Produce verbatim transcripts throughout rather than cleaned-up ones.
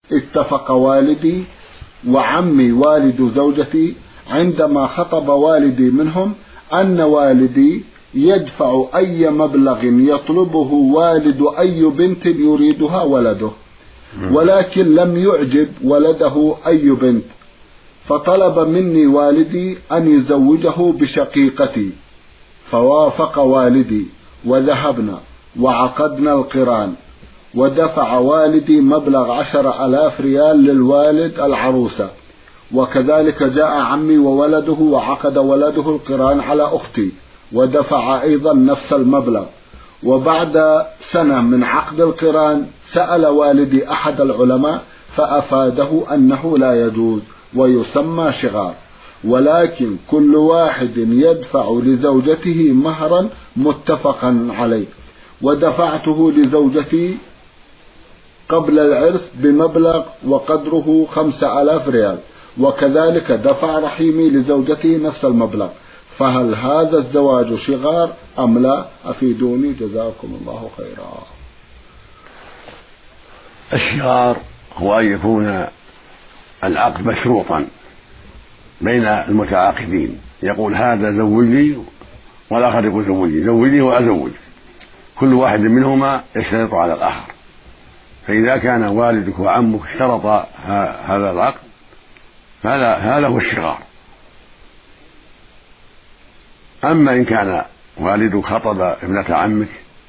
اتفق والدي وعمي والد زوجتي عندما خطب والدي منهم أن والدي يدفع أي مبلغ يطلبه والد أي بنت يريدها ولده، ولكن لم يعجب ولده أي بنت، فطلب مني والدي أن يزوجه بشقيقتي، فوافق والدي وذهبنا وعقدنا القران، ودفع والدي مبلغ عشر ألاف ريال للوالد العروسة، وكذلك جاء عمي وولده وعقد ولده القران على أختي ودفع أيضا نفس المبلغ. وبعد سنة من عقد القران سأل والدي أحد العلماء فأفاده أنه لا يجوز ويسمى شغار، ولكن كل واحد يدفع لزوجته مهرا متفقا عليه، ودفعته لزوجتي قبل العرس بمبلغ وقدره خمسة آلاف ريال، وكذلك دفع رحيمي لزوجتي نفس المبلغ، فهل هذا الزواج شغار أم لا؟ أفيدوني جزاكم الله خيرا. الشغار هو أن يكون العقد مشروطا بين المتعاقدين، يقول هذا زوجني والآخر يقول زوجني زوجني وأزوج، كل واحد منهما يشترط على الآخر. فإذا كان والدك وعمك اشترط هذا العقد فهذا هذا هو الشغار. أما إن كان والدك خطب ابنة عمك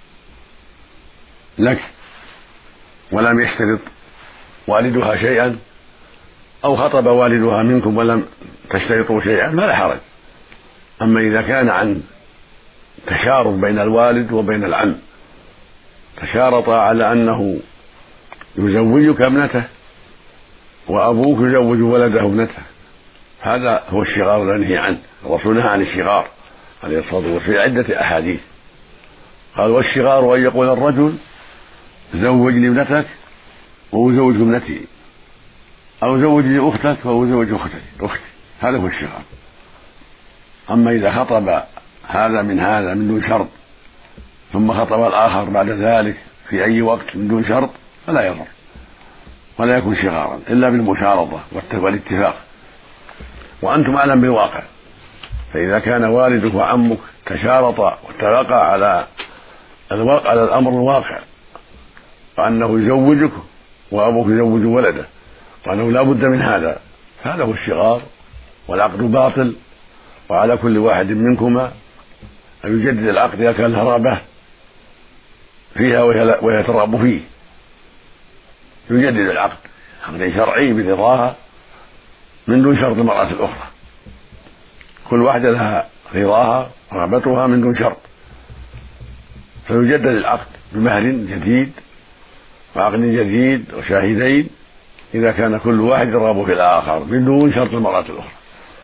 لك ولم يشترط والدها شيئا، أو خطب والدها منكم ولم تشترطوا شيئا فلا حرج. أما إذا كان عن تشارط بين الوالد وبين العم، تشارط على أنه يزوجك ابنته وأبوك يزوج ولده ابنته، هذا هو الشغار المنهي عنه. الرسول نهى عن الشغار عليه الصلاة والسلام في عدة أحاديث، قال والشغار أن يقول الرجل زوجني ابنتك وأزوج ابنتي، أو زوجني أختك وأزوج أختي، هذا هو الشغار. أما إذا خطب هذا من هذا من دون شرط ثم خطب الآخر بعد ذلك في أي وقت من دون شرط فلا يضر ولا يكون شغارا إلا بالمشارطة والاتفاق، وأنتم أعلم بالواقع. فإذا كان والدك وعمك تشارطا واتفقا على على الأمر الواقع وأنه يزوجك وأبوك يزوج ولده وأنه لا بد من هذا، هذا هو الشغار والعقد باطل. وعلى كل واحد منكما أن يجدد العقد إذا كان رغبة فيها وهي ترغب فيه، يجدد العقد عقد شرعي برضاها من دون شرط المرأة الأخرى، كل واحدة لها رضاها رغبتها من دون شرط، فيجدد العقد بمهر جديد وعقد جديد وشاهدين إذا كان كل واحد يرغب في الآخر من دون شرط المرأة الأخرى.